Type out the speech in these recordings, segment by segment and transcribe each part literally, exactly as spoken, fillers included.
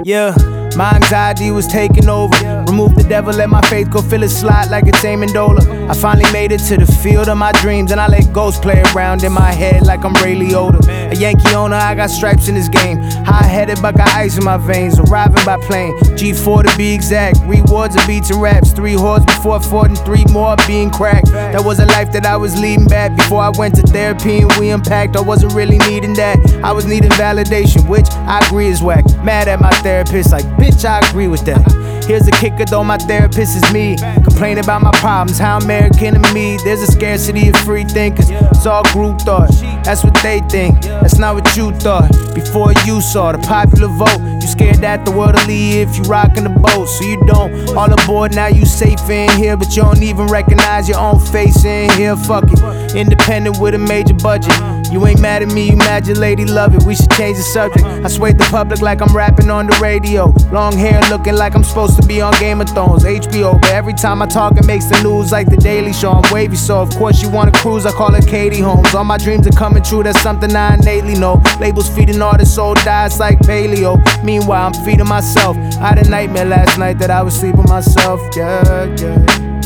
Yeah, my anxiety was taking over. Remove the devil, let my faith go, feel it slide like it's Amendola. I finally made it to the field of my dreams, and I let ghosts play around in my head like I'm Ray Liotta. A Yankee owner, I got stripes in this game. High-headed, but got ice in my veins. Arriving by plane, G four to be exact. Rewards of beats and raps. Three whores before fought and three more being cracked. That was a life that I was leading back before I went to therapy and we unpacked. I wasn't really needing that. I was needing validation, which I agree is whack. Mad at my therapist, like, bitch, I agree with that. Here's the kicker though, my therapist is me. Complain about my problems, how American to me. There's a scarcity of free thinkers, it's all group thought. That's what they think, that's not what you thought. Before you saw the popular vote, you scared that the world will leave if you rockin' the boat. So you don't, all aboard, now you safe in here. But you don't even recognize your own face in here, fuck it. Independent with a major budget. You ain't mad at me, you mad your lady love it. We should change the subject. I swayed the public like I'm rapping on the radio. Long hair looking like I'm supposed to be on Game of Thrones, H B O. But every time I talk it makes the news like the Daily Show. I'm wavy, so of course you wanna cruise, I call it Katie Holmes. All my dreams are coming true, that's something I innately know. Labels feeding artists, soul dies like paleo. Meanwhile I'm feeding myself. I had a nightmare last night that I was sleeping myself. Yeah, yeah.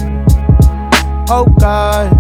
Oh God,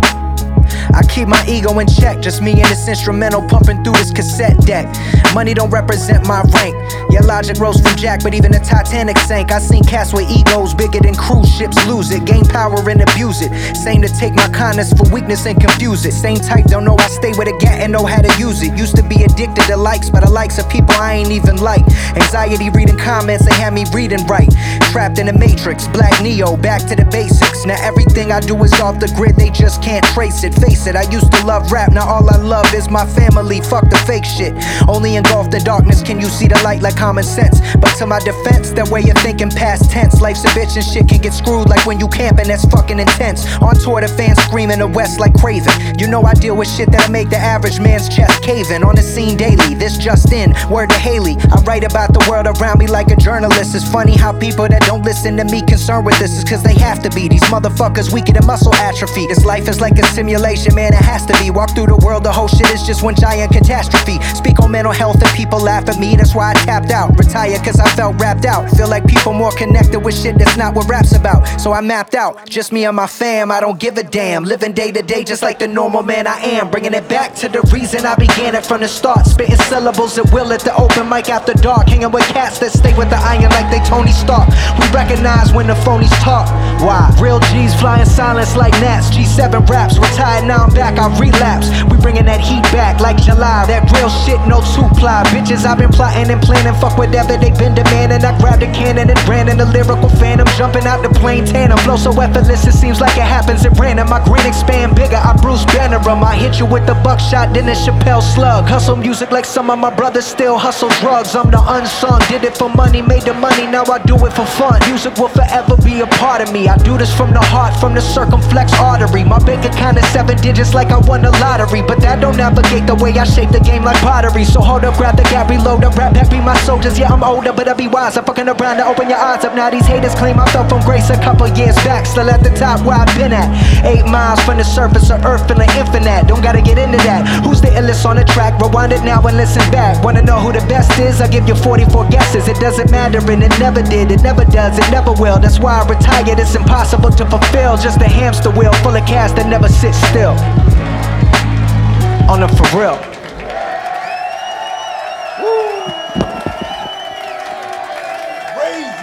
I keep my ego in check, just me and this instrumental pumping through this cassette deck. Money don't represent my rank. Yeah, logic rose from Jack, but even the Titanic sank. I seen cats with egos bigger than cruise ships lose it. Gain power and abuse it. Same to take my kindness for weakness and confuse it. Same type, don't know I stay with a gat and know how to use it. Used to be addicted to likes, but the likes of people I ain't even like. Anxiety reading comments, they had me reading right. Trapped in the matrix, Black Neo, back to the basics. Now everything I do is off the grid, they just can't trace it. Face it, I used to love rap, now all I love is my family. Fuck the fake shit. Only engulf the darkness, can you see the light like common sense? But to my defense, that way you're thinking past tense. Life's a bitch and shit can get screwed like when you camping, that's fucking intense. On tour the fans screaming the West like Craven. You know I deal with shit that'll make the average man's chest cave in. On the scene daily, this just in, word to Haley. I write about the world around me like a journalist. It's funny how people that don't listen to me concerned with this is cause they have to be. These motherfuckers weaker than muscle atrophy. This life is like a simulation, man, it has to be. Walk through the world, the whole shit is just one giant catastrophe. Speak on mental health and people laugh at me, that's why I tapped out. Retired cause I felt rapped out. Feel like people more connected with shit that's not what rap's about. So I mapped out, just me and my fam, I don't give a damn. Living day to day just like the normal man I am. Bringing it back to the reason I began it from the start. Spitting syllables at will at the open mic after dark. Hanging with cats that stay with the iron like they Tony Stark. We recognize when the phonies talk. Why? Real G's flying silence like gnats. G seven raps, retired now I'm back, I relapse. We bringing that heat back like July. That real shit, no two-ply. Bitches I've been plotting and planning, fuck whatever they been demanding. I grabbed a cannon and ran in the lyrical phantom. Jumping out the plane tandem. Flow so effortless it seems like it happens at random. My grin expand bigger, I Bruce Banner 'em. I hit you with the buckshot, then a Chappelle slug. Hustle music like some of my brothers still hustle drugs. I'm the unsung, did it for money, made the money, now I do it for fun. Music will forever be a part of me. I do this from the heart, from the circumflex artery. My bank account is seven digits like I won the lottery. But that don't navigate the way I shape the game like pottery. So hold up, grab the gap, reload up, rap, be my soldiers. Yeah, I'm older, but I be wise. I'm fucking around to open your eyes up. Now these haters claim I fell from grace a couple years back. Still at the top where I've been at. Eight miles from the surface of earth, feeling infinite. Don't gotta get into that. Who's the illest on the track? Rewind it now and listen back. Wanna know who the best is? I'll give you forty-four guesses. It doesn't matter and it never did. It never does, it never will. That's why I retired. It's impossible to fulfill. Just a hamster wheel full of cash that never sits still. On the for real. Woo.